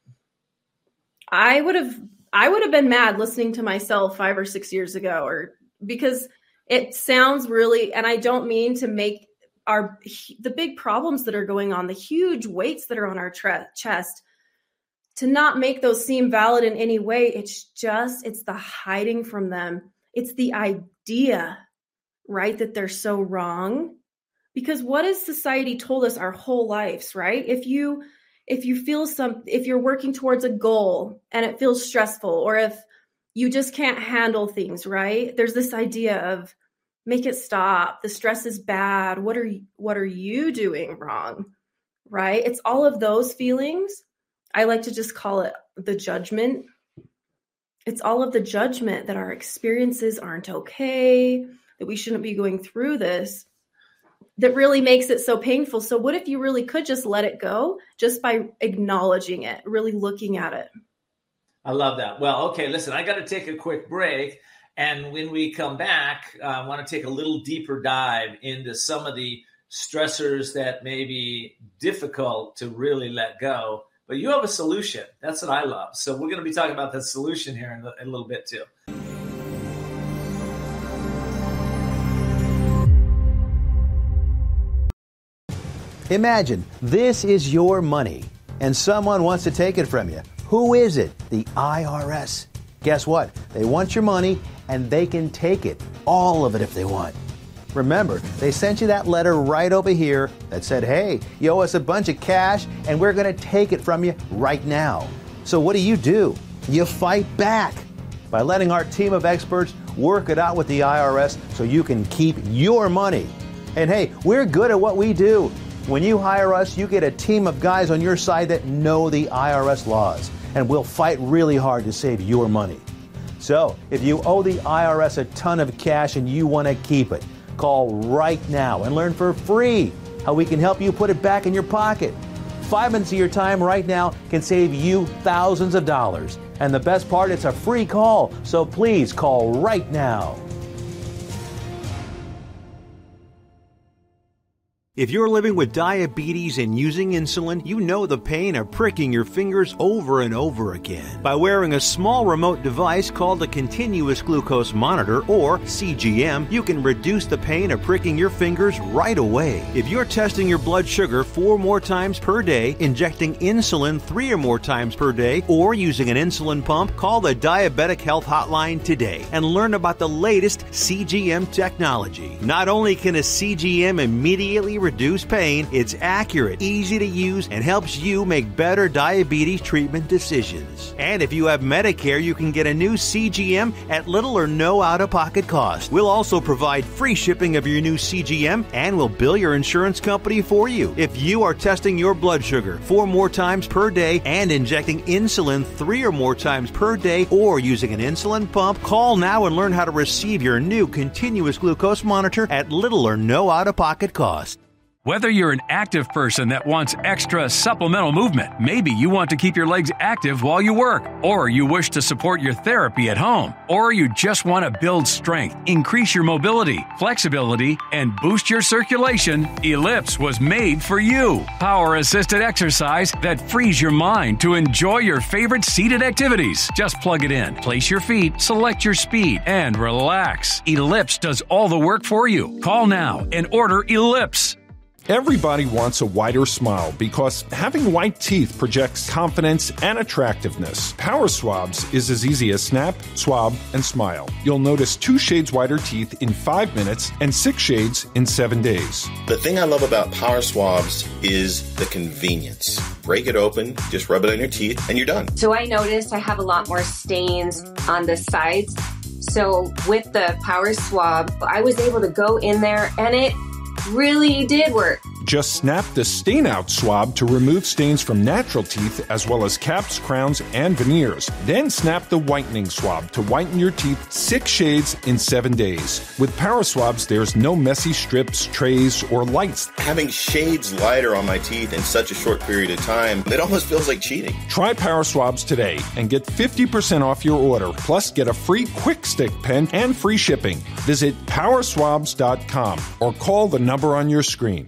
Speaker 15: I would have I would have been mad listening to myself five or six years ago, or because it sounds really, and I don't mean to make our the big problems that are going on, the huge weights that are on our tre- chest, to not make those seem valid in any way. It's just, it's the hiding from them. It's the idea, right, that they're so wrong. Because what has society told us our whole lives, right? If you if you feel some, if you're working towards a goal and it feels stressful, or if you just can't handle things, right? There's this idea of make it stop. The stress is bad. What are what are you doing wrong, right? It's all of those feelings. I like to just call it the judgment. It's all of the judgment that our experiences aren't okay, that we shouldn't be going through this, that really makes it so painful. So what if you really could just let it go just by acknowledging it, really looking at it?
Speaker 1: I love that. Well, okay, listen, I got to take a quick break. And when we come back, uh, I want to take a little deeper dive into some of the stressors that may be difficult to really let go. But you have a solution. That's what I love. So we're going to be talking about the solution here in a, in a little bit too.
Speaker 5: Imagine this is your money and someone wants to take it from you. Who is it? The I R S. Guess what? They want your money and they can take it, all of it if they want. Remember, they sent you that letter right over here that said, hey, you owe us a bunch of cash and we're going to take it from you right now. So what do you do? You fight back by letting our team of experts work it out with the I R S so you can keep your money. And hey, we're good at what we do. When you hire us, you get a team of guys on your side that know the I R S laws, and we'll fight really hard to save your money. So, if you owe the I R S a ton of cash and you want to keep it, call right now and learn for free how we can help you put it back in your pocket. Five minutes of your time right now can save you thousands of dollars. And the best part, it's a free call, so please call right now. If you're living with diabetes and using insulin, you know the pain of pricking your fingers over and over again. By wearing a small remote device called a continuous glucose monitor, or C G M, you can reduce the pain of pricking your fingers right away. If you're testing your blood sugar four more times per day, injecting insulin three or more times per day, or using an insulin pump, call the Diabetic Health Hotline today and learn about the latest C G M technology. Not only can a C G M immediately reduce pain, it's accurate, easy to use, and helps you make better diabetes treatment decisions. And if you have Medicare, you can get a new C G M at little or no out-of-pocket cost. We'll also provide free shipping of your new C G M, and we'll bill your insurance company for you. If you are testing your blood sugar four more times per day and injecting insulin three or more times per day, or using an insulin pump, call now and learn how to receive your new continuous glucose monitor at little or no out-of-pocket cost.
Speaker 12: Whether you're an active person that wants extra supplemental movement, maybe you want to keep your legs active while you work, or you wish to support your therapy at home, or you just want to build strength, increase your mobility, flexibility, and boost your circulation, Ellipse was made for you. Power-assisted exercise that frees your mind to enjoy your favorite seated activities. Just plug it in, place your feet, select your speed, and relax. Ellipse does all the work for you. Call now and order Ellipse.
Speaker 11: Everybody wants a wider smile because having white teeth projects confidence and attractiveness. Power Swabs is as easy as snap, swab, and smile. You'll notice two shades whiter teeth in five minutes and six shades in seven days.
Speaker 16: The thing I love about Power Swabs is the convenience. Break it open, just rub it on your teeth, and you're done.
Speaker 17: So I noticed I have a lot more stains on the sides. So with the Power Swab, I was able to go in there and it really did work.
Speaker 11: Just snap the stain out swab to remove stains from natural teeth as well as caps, crowns, and veneers. Then snap the whitening swab to whiten your teeth six shades in seven days. With Power Swabs, there's no messy strips, trays, or lights.
Speaker 16: Having shades lighter on my teeth in such a short period of time, it almost feels like cheating.
Speaker 11: Try Power Swabs today and get fifty percent off your order. Plus, get a free Quick Stick pen and free shipping. Visit power swabs dot com or call the number on your screen.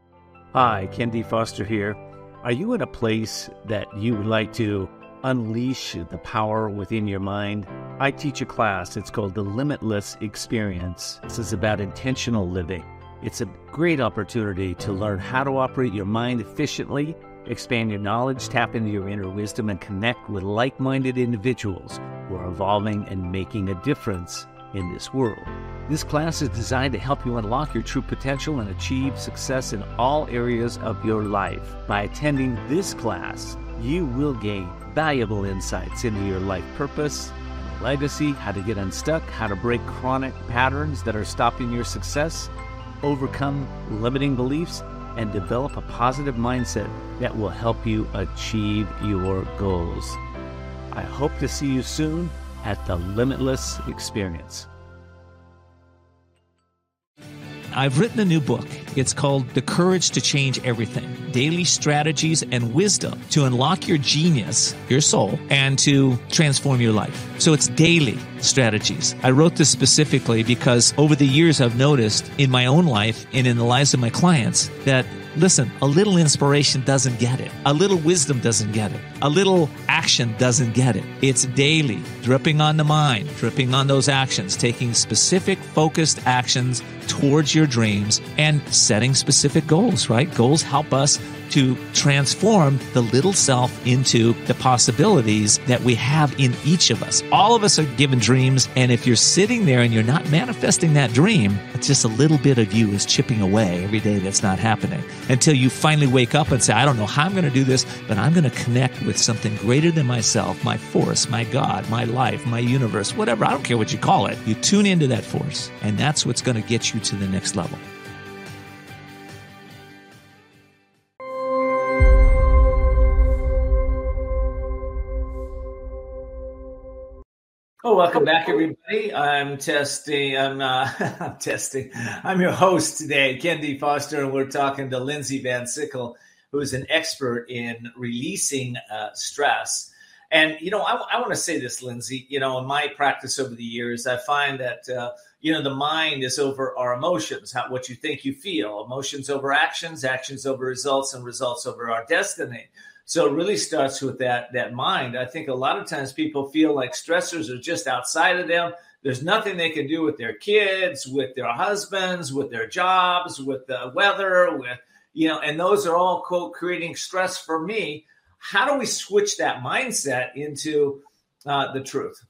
Speaker 13: Hi, Ken D. Foster here. Are you in a place that you would like to unleash the power within your mind? I teach a class. It's called The Limitless Experience. This is about intentional living. It's a great opportunity to learn how to operate your mind efficiently, expand your knowledge, tap into your inner wisdom, and connect with like-minded individuals who are evolving and making a difference in this world. This class is designed to help you unlock your true potential and achieve success in all areas of your life. By attending this class, you will gain valuable insights into your life purpose, legacy, how to get unstuck, how to break chronic patterns that are stopping your success, overcome limiting beliefs, and develop a positive mindset that will help you achieve your goals. I hope to see you soon at the Limitless Experience.
Speaker 18: I've written a new book. It's called The Courage to Change Everything, Daily Strategies and Wisdom to Unlock Your Genius, your soul, and to transform your life. So it's daily strategies. I wrote this specifically because over the years I've noticed in my own life and in the lives of my clients that, listen, a little inspiration doesn't get it. A little wisdom doesn't get it. A little action doesn't get it. It's daily, dripping on the mind, dripping on those actions, taking specific focused actions towards your dreams and setting specific goals, right? Goals help us to transform the little self into the possibilities that we have in each of us. All of us are given dreams, and if you're sitting there and you're not manifesting that dream, it's just a little bit of you is chipping away every day that's not happening until you finally wake up and say, I don't know how I'm going to do this, but I'm going to connect with something greater than myself, my force, my God, my life, my universe, whatever. I don't care what you call it. You tune into that force, and that's what's going to get you to the next level.
Speaker 1: Oh, welcome back, everybody. I'm testing. I'm uh, I'm testing. I'm your host today, Ken D. Foster, and we're talking to Lindsay Van Sickle, who is an expert in releasing uh, stress. And, you know, I, I want to say this, Lindsay, you know, in my practice over the years, I find that, uh, you know, the mind is over our emotions, how, what you think you feel, emotions over actions, actions over results, and results over our destiny. So it really starts with that that mind. I think a lot of times people feel like stressors are just outside of them. There's nothing they can do with their kids, with their husbands, with their jobs, with the weather, with, you know, and those are all, quote, creating stress for me. How do we switch that mindset into uh, the truth?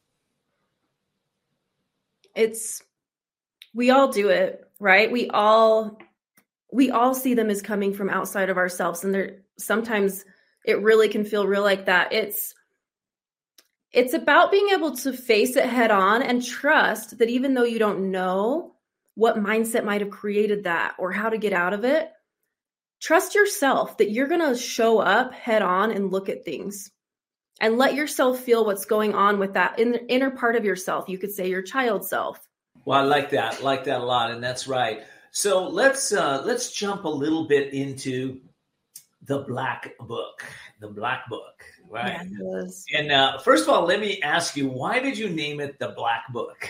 Speaker 15: It's, we all do it, right? We all, we all see them as coming from outside of ourselves. And they're sometimes it really can feel real like that. It's, it's about being able to face it head on and trust that even though you don't know what mindset might have created that or how to get out of it, trust yourself that you're going to show up head on and look at things and let yourself feel what's going on with that in the inner part of yourself. You could say your child self.
Speaker 1: Well, I like that. I like that a lot. And that's right. So let's, uh, let's jump a little bit into the Black Book, the Black Book, right? Yes. And uh, first of all, let me ask you, why did you name it the Black Book?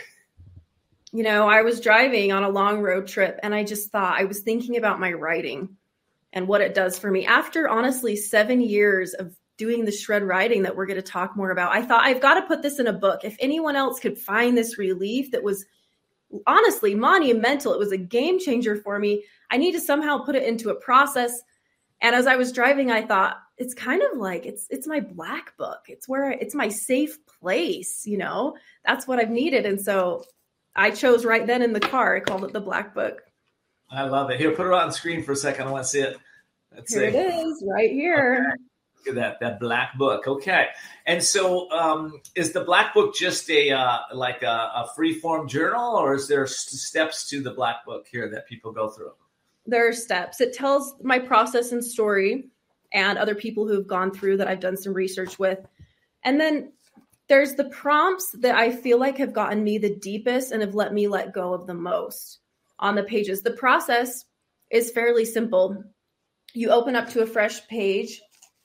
Speaker 15: You know, I was driving on a long road trip and I just thought, I was thinking about my writing and what it does for me. After honestly seven years of doing the shred writing that we're going to talk more about, I thought I've got to put this in a book. If anyone else could find this relief that was honestly monumental, it was a game changer for me, I need to somehow put it into a process. And as I was driving, I thought, it's kind of like, it's it's my Black Book. It's where, it's my safe place, you know? That's what I've needed. And so I chose right then in the car, I called it the Black Book.
Speaker 1: I love it. Here, put it on screen for a second. I want to see it. Let's
Speaker 15: here
Speaker 1: see.
Speaker 15: It is, right here.
Speaker 1: Okay. Look at that, that Black Book. Okay. And so um, is the Black Book just a uh, like a, a free-form journal, or is there steps to the Black Book here that people go through?
Speaker 15: There are steps. It tells my process and story and other people who've gone through that I've done some research with. And then there's the prompts that I feel like have gotten me the deepest and have let me let go of the most on the pages. The process is fairly simple. You open up to a fresh page.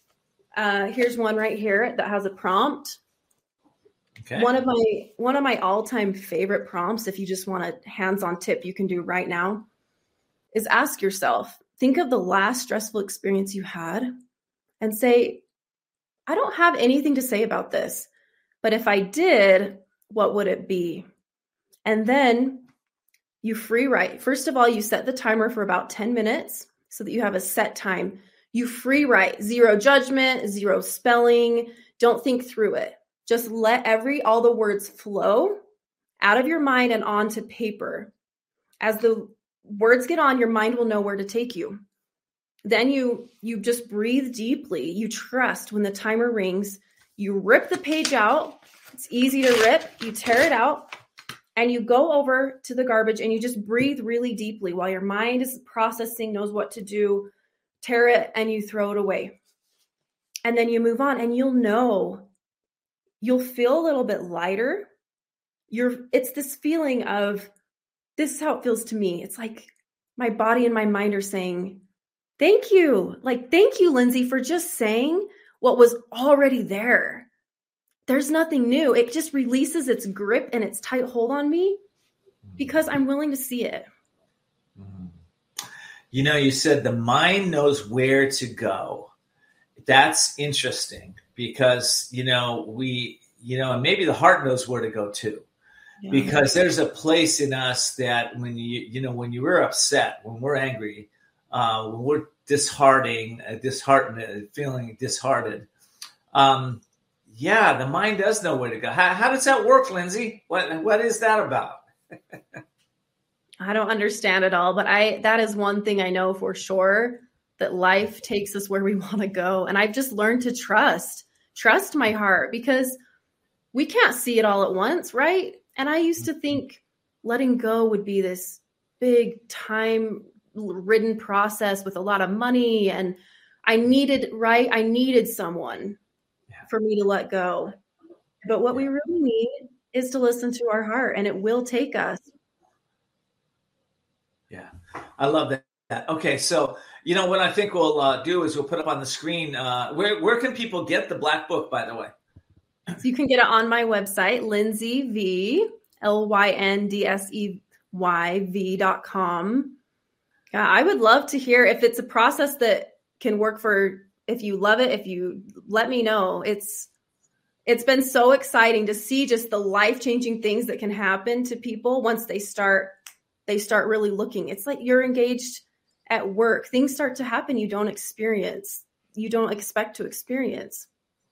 Speaker 15: Uh, here's one right here that has a prompt. Okay. One of my one of my all-time favorite prompts, if you just want a hands-on tip you can do right now, is ask yourself, think of the last stressful experience you had and say, I don't have anything to say about this, but if I did, what would it be? And then you free write. First of all, you set the timer for about ten minutes so that you have a set time. You free write, zero judgment, zero spelling. Don't think through it. Just let every, all the words flow out of your mind and onto paper. As the words get on, your mind will know where to take you. Then you you just breathe deeply. You trust when the timer rings. You rip the page out. It's easy to rip. You tear it out and you go over to the garbage and you just breathe really deeply while your mind is processing, knows what to do. Tear it and you throw it away. And then you move on and you'll know, you'll feel a little bit lighter. You're, it's this feeling of, this is how it feels to me. It's like my body and my mind are saying, thank you. Like, thank you, Lindsay, for just saying what was already there. There's nothing new. It just releases its grip and its tight hold on me because I'm willing to see it.
Speaker 1: You know, you said the mind knows where to go. That's interesting because, you know, we, you know, and maybe the heart knows where to go too. Yeah. Because there's a place in us that when you, you know, when you were upset, when we're angry, uh, when we're disheartening, uh, disheartened, feeling disheartened, um, yeah, the mind does know where to go. How, how does that work, Lindsay? What what is that about?
Speaker 15: I don't understand it all, but I that is one thing I know for sure, that life takes us where we want to go. And I've just learned to trust, trust my heart, because we can't see it all at once, right? And I used to think letting go would be this big time-ridden process with a lot of money. And I needed, right? I needed someone yeah. for me to let go. But what we really need is to listen to our heart, and it will take us.
Speaker 1: Yeah, I love that. Okay, so, you know, what I think we'll uh, do is we'll put up on the screen. Uh, where, where can people get the Black Book, by the way?
Speaker 15: So you can get it on my website, Lindsey V, L Y N D S E Y V dot com. Yeah, I would love to hear if it's a process that can work for, if you love it, if you let me know. It's It's been so exciting to see just the life-changing things that can happen to people once they start, they start really looking. It's like you're engaged at work. Things start to happen you don't experience, you don't expect to experience.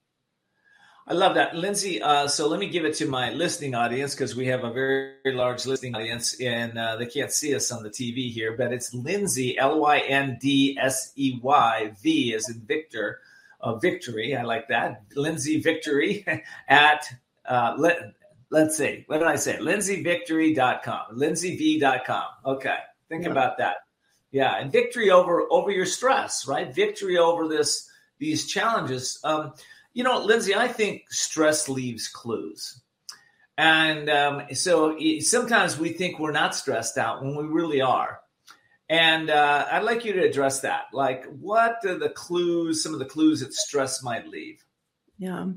Speaker 1: I love that, Lindsay. Uh, so let me give it to my listening audience, because we have a very, very large listening audience, and uh, they can't see us on the T V here, but it's Lindsay, L Y N D S E Y, V as in Victor, uh, Victory. I like that. Lindsay Victory at, uh, let, let's see, what did I say? lindsay victory dot com, lindsay v dot com. Okay, think yeah. about that. Yeah, and victory over over your stress, right? Victory over this these challenges. Um, You know, Lindsay, I think stress leaves clues. And um, so sometimes we think we're not stressed out when we really are. And uh, I'd like you to address that. Like, what are the clues, some of the clues that stress might leave?
Speaker 15: Yeah.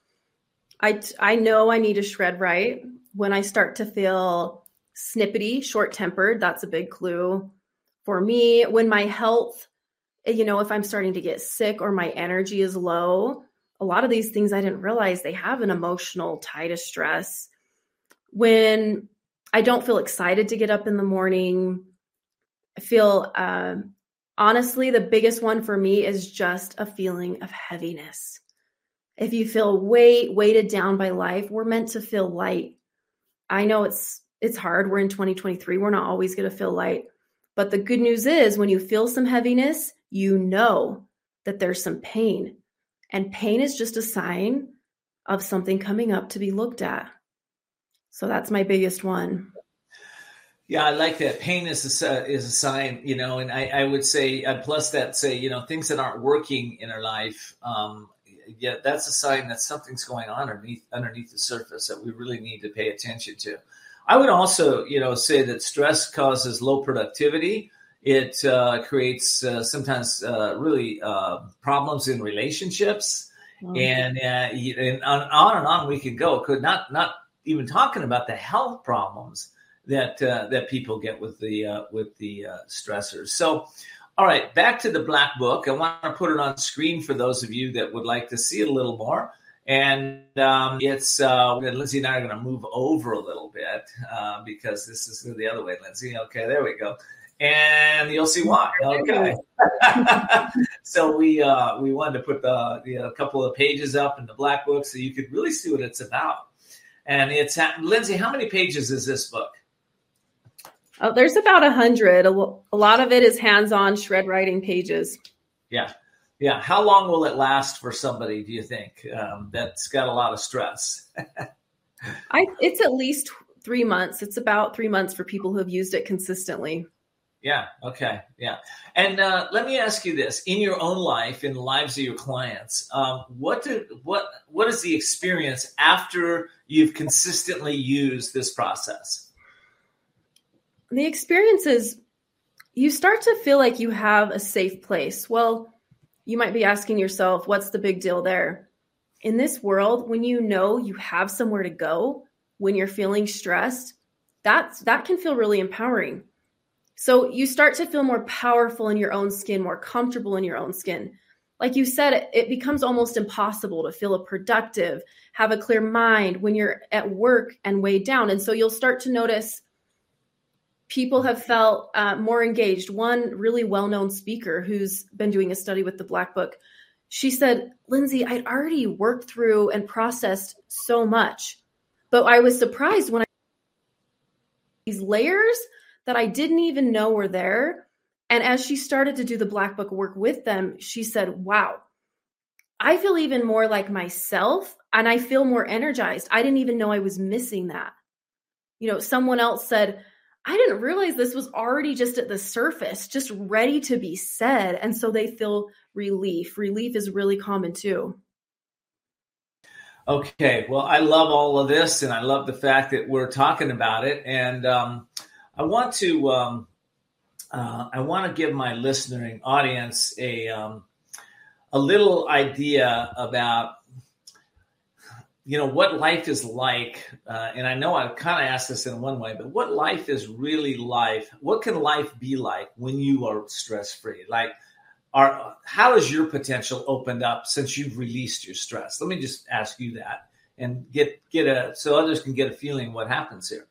Speaker 15: I, I know I need to shred right. When I start to feel snippety, short-tempered, that's a big clue for me. When my health, you know, if I'm starting to get sick or my energy is low, a lot of these things I didn't realize they have an emotional tie to stress. When I don't feel excited to get up in the morning, I feel, uh, honestly, the biggest one for me is just a feeling of heaviness. If you feel weight, weighted down by life, we're meant to feel light. I know it's it's hard. We're in twenty twenty-three. We're not always going to feel light. But the good news is when you feel some heaviness, you know that there's some pain. And pain is just a sign of something coming up to be looked at. So that's my biggest one.
Speaker 1: Yeah, I like that. Pain is a, is a sign, you know, and I, I would say, uh, plus that say, you know, things that aren't working in our life, um, yeah, that's a sign that something's going on underneath, underneath the surface that we really need to pay attention to. I would also, you know, say that stress causes low productivity. It uh, creates uh, sometimes uh, really uh, problems in relationships, oh. and, uh, and on, on and on we could go. Could not not even talking about the health problems that uh, that people get with the uh, with the uh, stressors. So, all right, back to the Black Book. I want to put it on screen for those of you that would like to see it a little more. And um, it's uh, Lindsay and I are going to move over a little bit uh, because this is the other way, Lindsay. Okay, there we go. And you'll see why. Okay. So we uh, we wanted to put the, the a couple of pages up in the Black Book so you could really see what it's about. And it's Lindsay, how many pages is this book?
Speaker 15: Oh, there's about a hundred. A lot of it is hands-on shred writing pages.
Speaker 1: Yeah, yeah. How long will it last for somebody? Do you think um, that's got a lot of stress?
Speaker 15: I it's at least three months. It's about three months for people who have used it consistently.
Speaker 1: Yeah. Okay. Yeah. And uh, let me ask you this: in your own life, in the lives of your clients, um, what did what what is the experience after you've consistently used this process?
Speaker 15: The experience is you start to feel like you have a safe place. Well, you might be asking yourself, what's the big deal there? In this world, when you know you have somewhere to go, when you're feeling stressed, that's, that can feel really empowering. So you start to feel more powerful in your own skin, more comfortable in your own skin. Like you said, it, it becomes almost impossible to feel productive, have a clear mind when you're at work and weighed down. And so you'll start to notice people have felt uh, more engaged. One really well-known speaker who's been doing a study with the Black Book, she said, Lindsay, I'd already worked through and processed so much, but I was surprised when I these layers that I didn't even know were there. And as she started to do the Black Book work with them, she said, wow, I feel even more like myself and I feel more energized. I didn't even know I was missing that. You know, someone else said, I didn't realize this was already just at the surface, just ready to be said. And so they feel relief. Relief is really common too.
Speaker 1: Okay. Well, I love all of this and I love the fact that we're talking about it. And um, I want to, um, uh, I want to give my listening audience a, um, a little idea about, you know, what life is like. Uh, and I know I've kind of asked this in one way, but what life is really life? What can life be like when you are stress-free? Like, are, how is your potential opened up since you've released your stress? Let me just ask you that and get, get a, so others can get a feeling what happens here.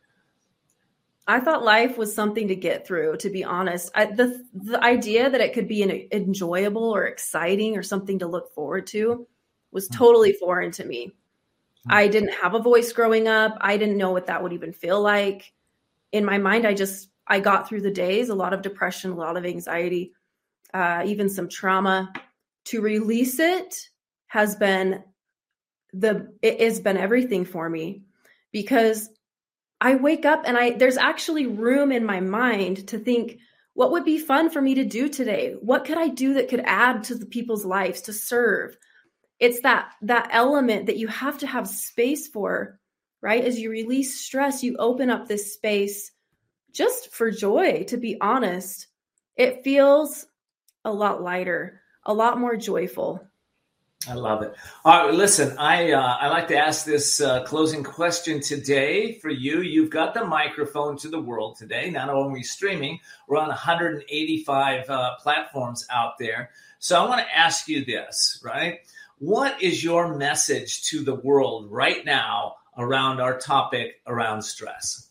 Speaker 15: I thought life was something to get through, to be honest. I, the, the idea that it could be an enjoyable or exciting or something to look forward to was totally foreign to me. I didn't have a voice growing up. I didn't know what that would even feel like. In my mind, I just, I got through the days, a lot of depression, a lot of anxiety, uh, even some trauma. To release it has been the, it has been everything for me, because I wake up and I, there's actually room in my mind to think, what would be fun for me to do today? What could I do that could add to the people's lives, to serve? It's that, that element that you have to have space for, right? As you release stress, you open up this space just for joy, to be honest. It feels a lot lighter, a lot more joyful.
Speaker 1: I love it. All right, listen, I uh, I like to ask this uh, closing question today for you. You've got the microphone to the world today. Not only streaming, we're on one hundred eighty-five uh, platforms out there. So I want to ask you this, right? What is your message to the world right now around our topic around stress?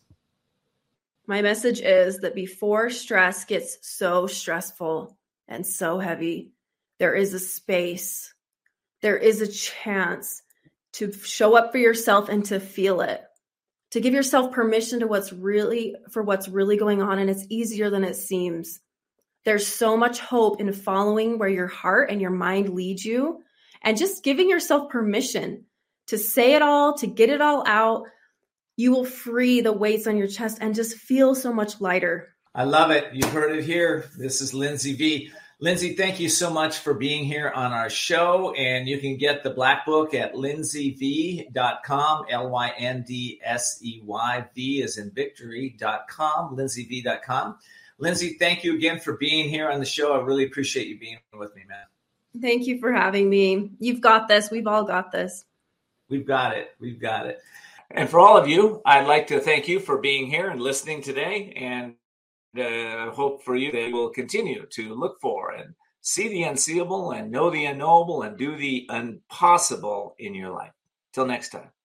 Speaker 15: My message is that before stress gets so stressful and so heavy, there is a space, there is a chance to show up for yourself and to feel it, to give yourself permission to what's really, for what's really going on. And it's easier than it seems. There's so much hope in following where your heart and your mind lead you. And just giving yourself permission to say it all, to get it all out, you will free the weights on your chest and just feel so much lighter.
Speaker 1: I love it. You heard it here. This is Lindsay V. Lindsay, thank you so much for being here on our show. And you can get the Black Book at lindsay v dot com, L Y N D S E Y, V as in victory dot com, lindsay v dot com. Lindsay, thank you again for being here on the show. I really appreciate you being with me, man.
Speaker 15: Thank you for having me. You've got this. We've all got this.
Speaker 1: We've got it. We've got it. And for all of you, I'd like to thank you for being here and listening today. And uh, hope for you that you will continue to look for and see the unseeable and know the unknowable and do the impossible in your life. Till next time.